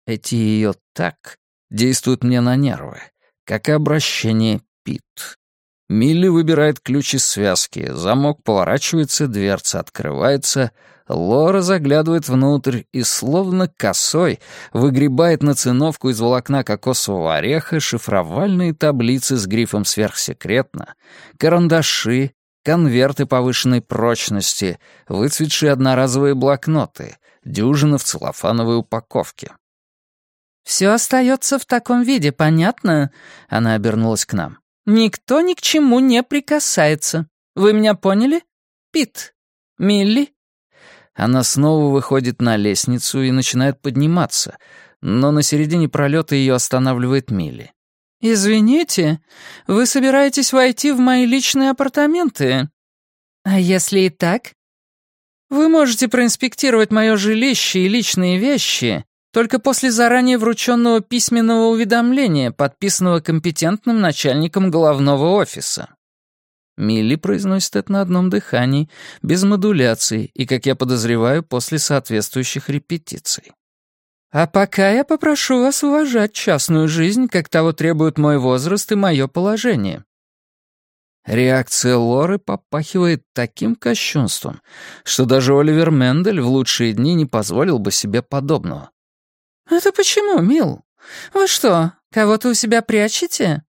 эти ее «так» действуют мне на нервы, как и обращение «Пит». Милли выбирает ключ из связки, замок поворачивается, дверца открывается, Лора заглядывает внутрь и словно косой выгребает на циновку из волокна кокосового ореха шифровальные таблицы с грифом «Сверхсекретно», карандаши, конверты повышенной прочности, выцветшие одноразовые блокноты, дюжина в целлофановой упаковке. «Все остается в таком виде, понятно?» Она обернулась к нам. «Никто ни к чему не прикасается. Вы меня поняли? Пит? Милли?» Она снова выходит на лестницу и начинает подниматься, но на середине пролета ее останавливает Милли. «Извините, вы собираетесь войти в мои личные апартаменты?» «А если и так?» «Вы можете проинспектировать мое жилище и личные вещи только после заранее врученного письменного уведомления, подписанного компетентным начальником головного офиса». Милли произносит это на одном дыхании, без модуляции и, как я подозреваю, после соответствующих репетиций. «А пока я попрошу вас уважать частную жизнь, как того требует мой возраст и мое положение». Реакция Лоры попахивает таким кощунством, что даже Оливер Мендель в лучшие дни не позволил бы себе подобного. «Это почему, Мил? Вы что, кого-то у себя прячете?»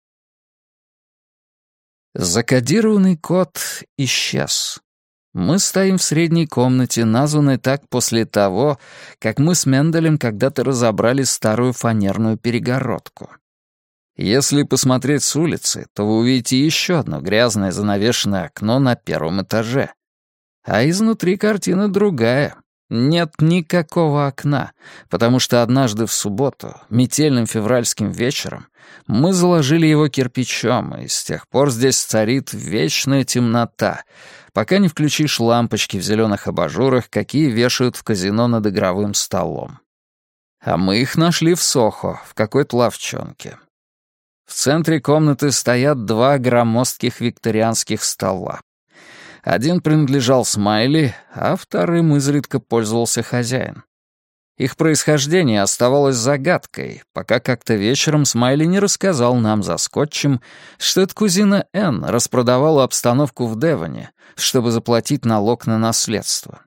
Закодированный код исчез. Мы стоим в средней комнате, названной так после того, как мы с Менделем когда-то разобрали старую фанерную перегородку. Если посмотреть с улицы, то вы увидите еще одно грязное занавешенное окно на первом этаже. А изнутри картина другая. Нет никакого окна, потому что однажды в субботу, метельным февральским вечером, мы заложили его кирпичом, и с тех пор здесь царит вечная темнота, пока не включишь лампочки в зеленых абажурах, какие вешают в казино над игровым столом. А мы их нашли в Сохо, в какой-то лавчонке. В центре комнаты стоят два громоздких викторианских стола. Один принадлежал Смайли, а вторым изредка пользовался хозяин. Их происхождение оставалось загадкой, пока как-то вечером Смайли не рассказал нам за скотчем, что эта кузина Энн распродавала обстановку в Девоне, чтобы заплатить налог на наследство.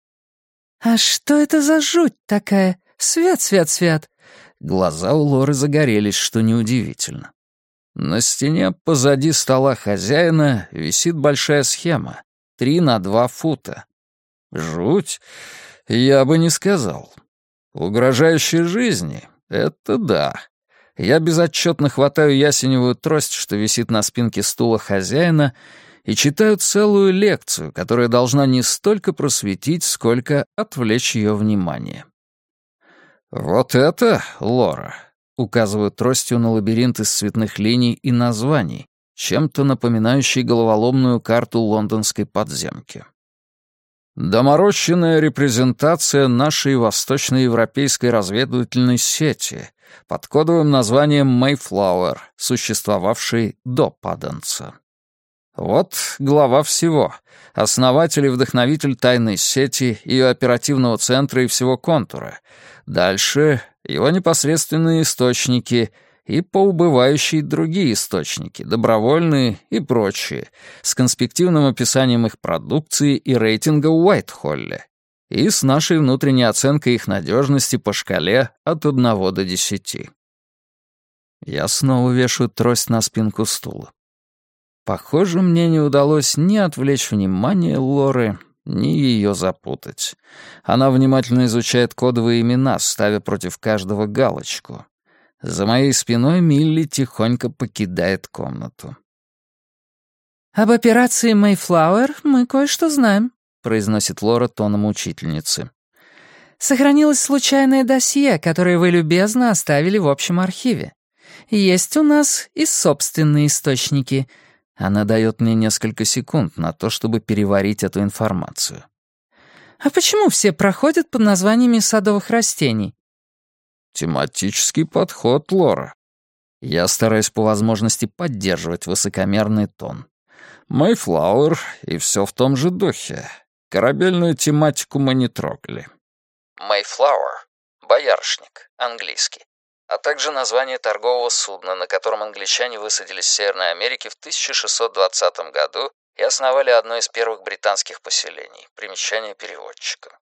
«А что это за жуть такая? Свет, свет, свет!» Глаза у Лоры загорелись, что неудивительно. На стене позади стола хозяина висит большая схема, 3 на 2 фута. Жуть? Я бы не сказал. Угрожающая жизни? Это да. Я безотчетно хватаю ясеневую трость, что висит на спинке стула хозяина, и читаю целую лекцию, которая должна не столько просветить, сколько отвлечь ее внимание. «Вот это, Лора», — указываю тростью на лабиринт из цветных линий и названий, чем-то напоминающий головоломную карту лондонской подземки. Доморощенная репрезентация нашей восточноевропейской разведывательной сети под кодовым названием «Мэйфлауэр», существовавшей до Падденса. Вот глава всего. Основатель и вдохновитель тайной сети, ее оперативного центра и всего контура. Дальше его непосредственные источники и поубывающие другие источники, добровольные и прочие, с конспективным описанием их продукции и рейтинга в Уайтхолле, и с нашей внутренней оценкой их надежности по шкале от 1 до 10. Я снова вешаю трость на спинку стула. Похоже, мне не удалось ни отвлечь внимание Лоры, ни ее запутать. Она внимательно изучает кодовые имена, ставя против каждого галочку. За моей спиной Милли тихонько покидает комнату. «Об операции «Мэйфлауэр» мы кое-что знаем», — произносит Лора тоном учительницы. «Сохранилось случайное досье, которое вы любезно оставили в общем архиве. Есть у нас и собственные источники». Она дает мне несколько секунд на то, чтобы переварить эту информацию. «А почему все проходят под названиями садовых растений?» «Тематический подход, Лора». Я стараюсь по возможности поддерживать высокомерный тон. «Мэйфлауэр» и все в том же духе. Корабельную тематику мы не трогали. «Мэйфлауэр» — боярышник, английский, а также название торгового судна, на котором англичане высадились в Северной Америке в 1620 году и основали одно из первых британских поселений. Примечание переводчика.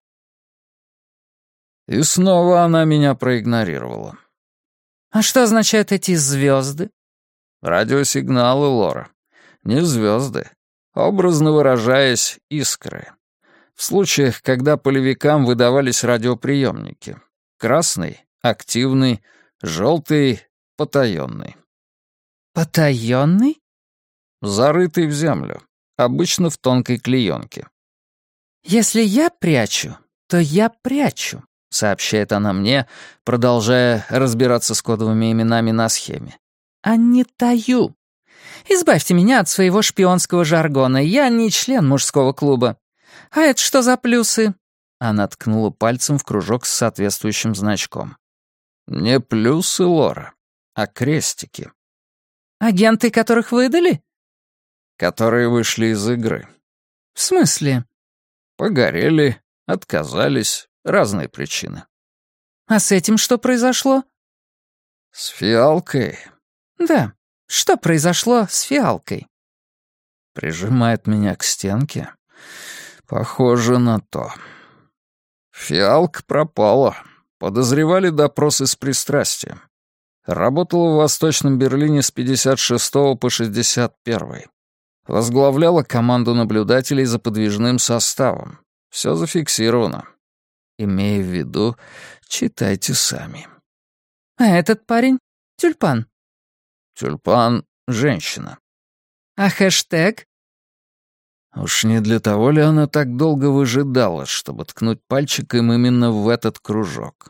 И снова она меня проигнорировала. «А что означают эти звезды?» Радиосигналы, Лора. Не звезды. Образно выражаясь, искры. В случаях, когда полевикам выдавались радиоприемники. Красный — активный, желтый — потаенный. «Потаенный?» Зарытый в землю. Обычно в тонкой клеенке. «Если я прячу, то я прячу», — сообщает она мне, продолжая разбираться с кодовыми именами на схеме. «А не таю. Избавьте меня от своего шпионского жаргона. Я не член мужского клуба. А это что за плюсы?» Она ткнула пальцем в кружок с соответствующим значком. Не плюсы, Лора, а крестики. «Агенты, которых выдали?» Которые вышли из игры. «В смысле?» Погорели, отказались, разные причины. «А с этим что произошло?» С фиалкой? «Да. Что произошло с фиалкой?» Прижимает меня к стенке. Похоже на то. Фиалка пропала. Подозревали допросы с пристрастием. Работала в Восточном Берлине с 56 по 61. Возглавляла команду наблюдателей за подвижным составом. Все зафиксировано. Имея в виду, читайте сами. «А этот парень? Тюльпан?» Тюльпан — женщина. «А хэштег?» Уж не для того ли она так долго выжидала, чтобы ткнуть пальчиком именно в этот кружок?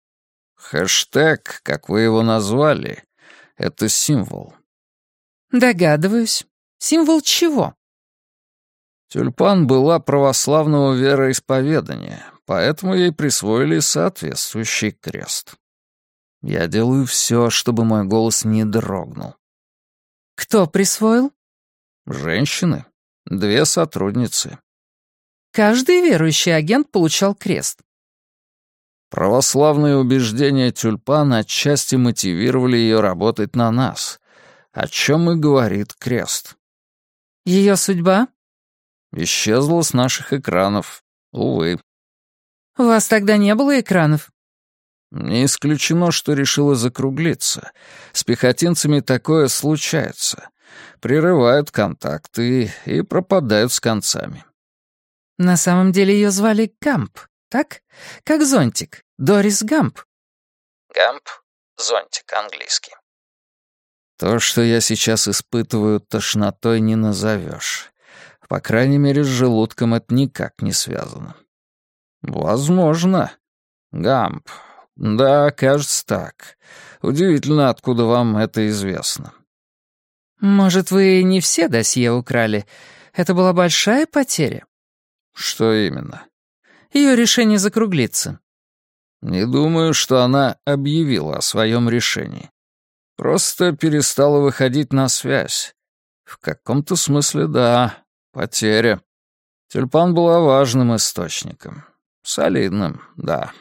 Хэштег, как вы его назвали, это символ. «Догадываюсь. Символ чего?» Тюльпан была православного вероисповедания, поэтому ей присвоили соответствующий крест. Я делаю все, чтобы мой голос не дрогнул. «Кто присвоил?» Женщины. 2 сотрудницы. «Каждый верующий агент получал крест». Православные убеждения Тюльпана отчасти мотивировали ее работать на нас, о чем и говорит крест. «Ее судьба?» Исчезла с наших экранов, увы. «У вас тогда не было экранов?» Не исключено, что решила закруглиться. С пехотинцами такое случается. Прерывают контакты и пропадают с концами. «На самом деле ее звали Гамп, так? Как зонтик. Дорис Гамп». Гамп — зонтик, английский. То, что я сейчас испытываю, тошнотой не назовешь. По крайней мере, с желудком это никак не связано. Возможно. Гамп. Да, кажется так. Удивительно, откуда вам это известно. «Может, вы не все досье украли? Это была большая потеря?» Что именно? Ее решение закруглиться. Не думаю, что она объявила о своем решении. Просто перестала выходить на связь. В каком-то смысле, да, потеря. Тюльпан была важным источником. Солидным, да.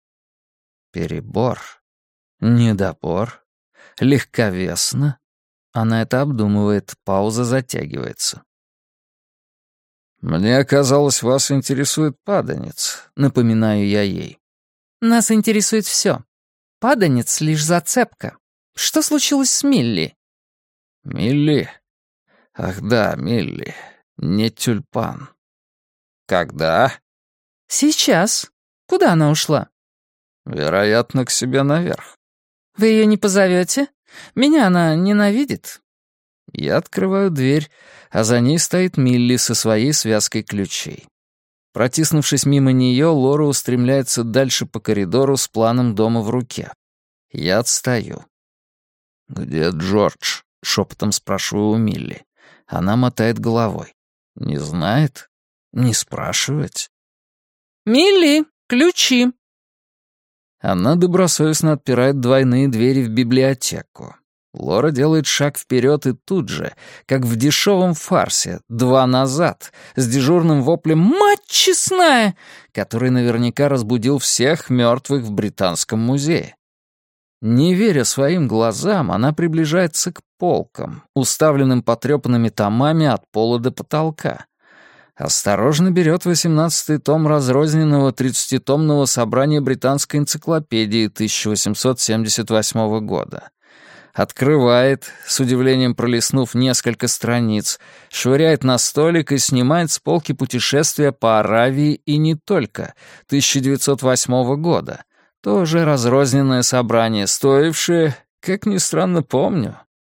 Перебор. Недобор. Легковесно. Она это обдумывает, пауза затягивается. «Мне казалось, вас интересует паданец», — напоминаю я ей. «Нас интересует все. Паданец — лишь зацепка. Что случилось с Милли?» «Милли? Ах да, Милли. Не Тюльпан. Когда?» «Сейчас. Куда она ушла?» «Вероятно, к себе наверх». «Вы ее не позовете? Меня она ненавидит». Я открываю дверь, а за ней стоит Милли со своей связкой ключей. Протиснувшись мимо нее, Лора устремляется дальше по коридору с планом дома в руке. Я отстаю. «Где Джордж?» — шепотом спрашиваю у Милли. Она мотает головой. «Не знает? Не спрашивать?» «Милли, ключи!» Она добросовестно отпирает двойные двери в библиотеку. Лора делает шаг вперед и тут же, как в дешевом фарсе, 2 назад, с дежурным воплем «Мать честная!», который наверняка разбудил всех мертвых в Британском музее. Не веря своим глазам, она приближается к полкам, уставленным потрепанными томами от пола до потолка. Осторожно берет 18-й том разрозненного 30-томного собрания британской энциклопедии 1878 года. Открывает, с удивлением пролистнув несколько страниц, швыряет на столик и снимает с полки «Путешествия по Аравии и не только» 1908 года. Тоже разрозненное собрание, стоившее, как ни странно помню,